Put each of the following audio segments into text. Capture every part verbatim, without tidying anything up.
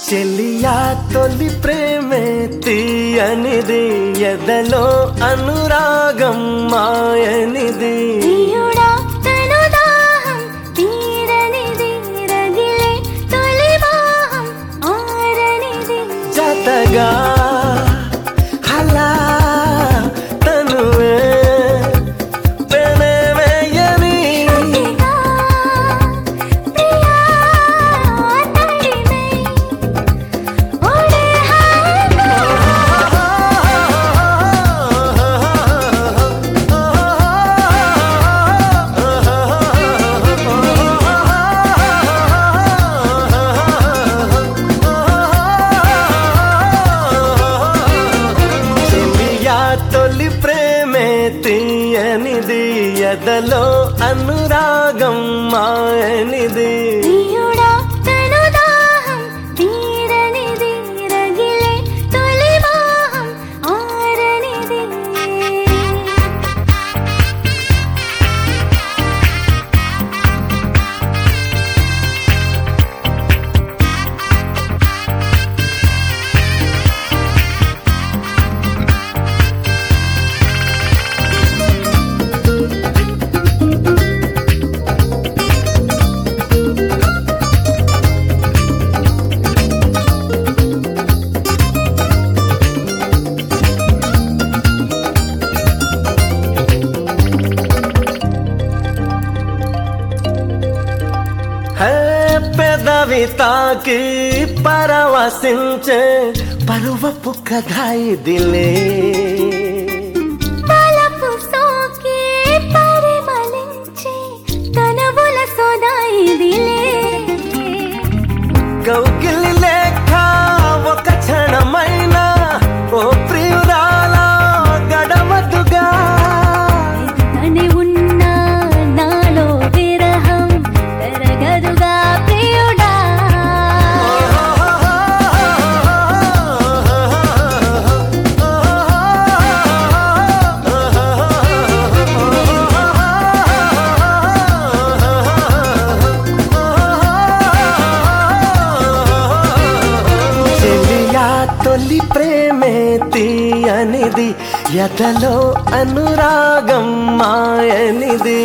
చెలియా తొలి ప్రేమే తీయనిది, ఎదలో అనురాగం మాయనిది. జతగా అలా తనువే పెనవేయని, తొలి ప్రేమే తీయనిది, ఎదలో అనురాగం మాయనిది. పెదవి తాకి పరవశించే పరువపు కథ ఇదిలే, తలపు సోకి పరిమళించే కనవుల సోదా ఇదిలే. కౌగిలి లేక ఒక క్షణమైన ఓ ప్రియురాల గడవదుగా, తనే ఉన్నా నాలో విరహం పెరగదుగా ప్రియుడా. చెలియా తొలి ప్రేమే తీయనిది, ఎదలో అనురాగం మాయనిది.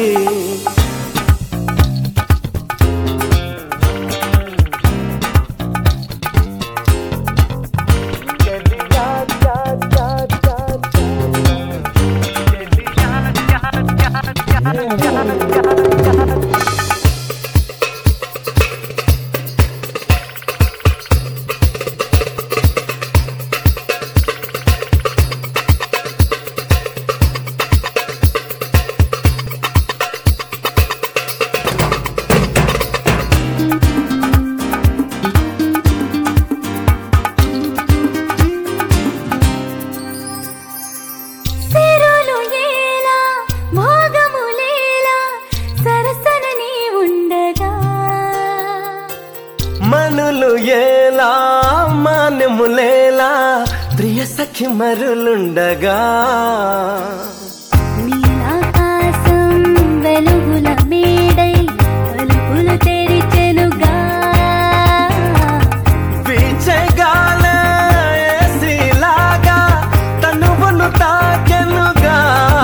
సిరులు ఏలా భోగములేలా సరసన నీ ఉండగా, మనులు ఏలా మాన్యములేలా ప్రియ సఖి మరులుండగా, నీలాకాశం వెలుగుల మేడై తలుపులు తెరిచెనుగా, వీచగాలే ఏసీలాగా తనువును తాకెనుగా.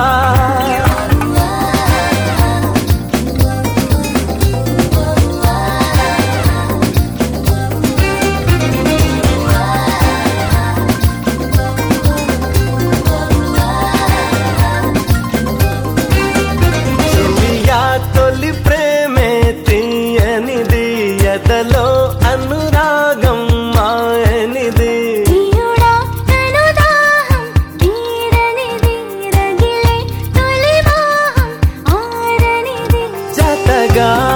చెలియా తొలి ప్రేమే తీయనిది, ఎదలో అనురాగం మాయనిది. ప్రియుడా తను దాహం తీరనిది, రగిలే తొలి మోహం ఆరనిది. జతగా